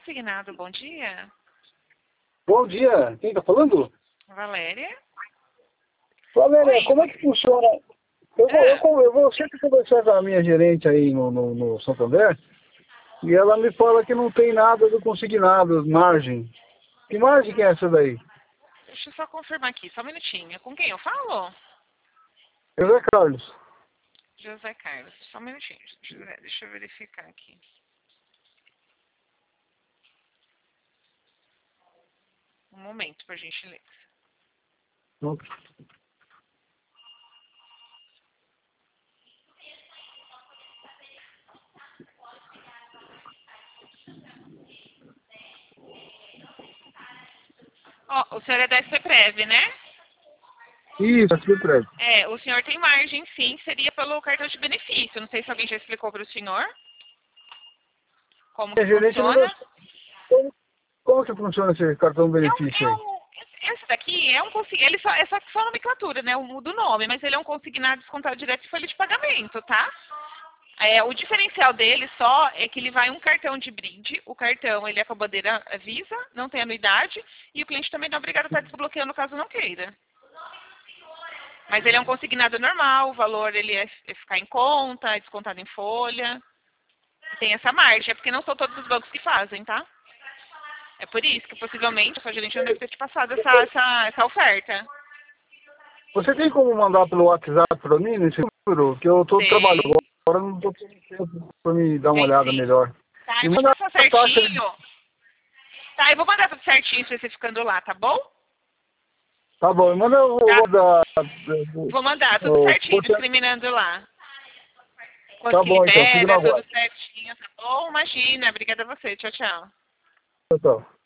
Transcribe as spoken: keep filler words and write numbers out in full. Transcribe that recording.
consignado, bom dia. Bom dia, quem está falando? Valéria? Valéria, Oi. como é que funciona? Eu vou, eu, con- eu vou sempre conversar com a minha gerente aí no, no, no Santander e ela me fala que não tem nada do consignado, margem. Que margem que é essa daí? Deixa eu só confirmar aqui, só um minutinho. Com quem eu falo? José Carlos. José Carlos. Só um minutinho. Deixa eu, ver- deixa eu verificar aqui. Um momento, por gentileza. Ó, o senhor é da S P Prev, né? Isso, aqui prédio. É, o senhor tem margem, sim. Seria pelo cartão de benefício. Não sei se alguém já explicou para o senhor como A que gerente não... funciona. Como, como que funciona esse cartão É um, benefício é aí? um, esse daqui é um consignado, ele só, é só, só nomenclatura, né? Muda o nome, mas ele é um consignado descontado direto de folha de pagamento, tá? É, o diferencial dele só é que ele vai um cartão de brinde. O cartão ele é com a bandeira Visa, não tem anuidade, e o cliente também não é obrigado a estar desbloqueando caso não queira. Mas ele é um consignado normal, o valor ele é, é ficar em conta, é descontado em folha. Tem essa margem, é porque não são todos os bancos que fazem, tá? É por isso que possivelmente a sua gerente não deve ter te passado essa, essa, essa oferta. Você tem como mandar pelo WhatsApp para mim nesse número? Que eu estou trabalhando Tem, agora, não estou tendo tempo para me dar uma tem olhada sim. melhor. Tá, E eu vou te manda passar a taxa. certinho. Tá, eu vou mandar tudo certinho especificando lá, tá bom? Tá bom, manda o Tá. o da. Vou mandar tudo o- certinho, discriminando lá. Quanto Tá que bom então, fico libera, na tudo guarda. certinho, tá bom? Imagina, obrigada a você. Tchau, tchau. Tchau, tchau.